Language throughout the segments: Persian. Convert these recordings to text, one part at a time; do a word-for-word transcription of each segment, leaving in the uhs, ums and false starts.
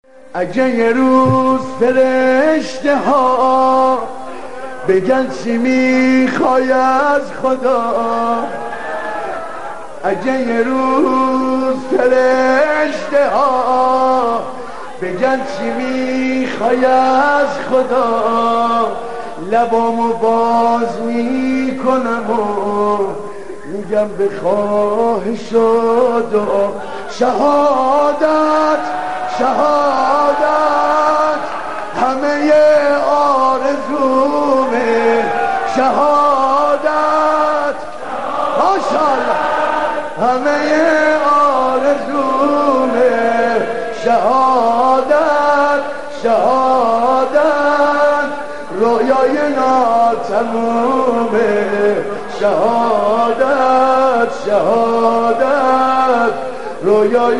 اگه یه روز فرشته ها بگن چی میخوای از خدا، اگه یه روز فرشته ها بگن چی میخوای از خدا، لبامو باز میکنم و میگم به خواهش و دعا. شهادت شهادت همه آرزومه، شهادت ماشاءالله همه آرزومه، شهادت شهادت رویای ناتمومه، شهادت شهادت رویای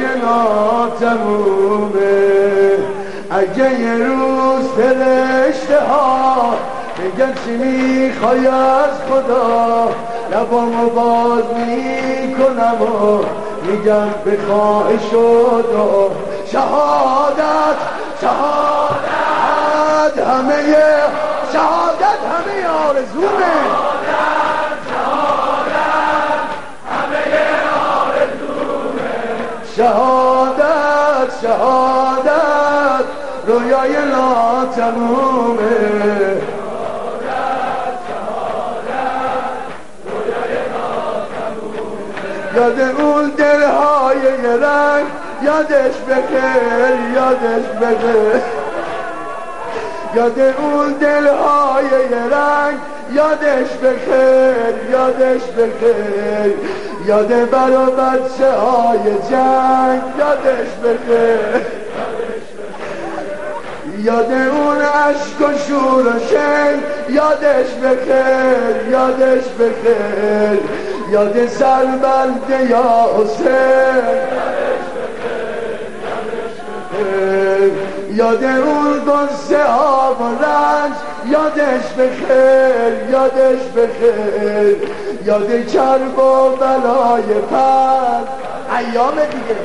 ناتمومه. اگه یه روز فرشته ها بگن چی میخوای از خدا، لبامو باز میکنم و میگم به خواهش و دعا. شهادت شهادت همه شهادت همه آرزومه، شهادت شهادت رویای ناتمومه، شهادت شهادت رویای ناتمومه. یاد اون دلهای یه رنگ یادش بخیر یادش بخیر، یاد اون دلهای یه رنگ یادش بخیر یادش بخیر، یاد بر و بچه های جنگ یادش بخیر، یاد اون عشق و شور و شنگ یادش بخیر یادش بخیر، یاد سربند یا حسین یاد اون قصه ها و رنج یادش بخیر یادش بخیر، یاد کرب و بلای پر ایام دیگه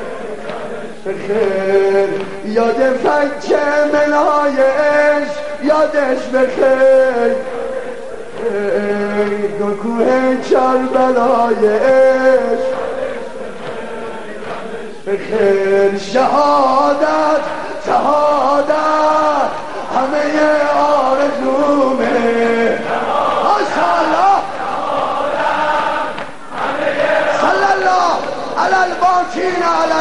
بخیر، یاد فک منای عشق یادش بخیر، دو کوه کربلای عشق بخیر. شهادت شهادت همه آرزومه، ماشاءالله صلی الله علی الباکین علی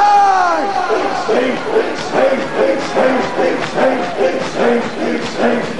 الحسین.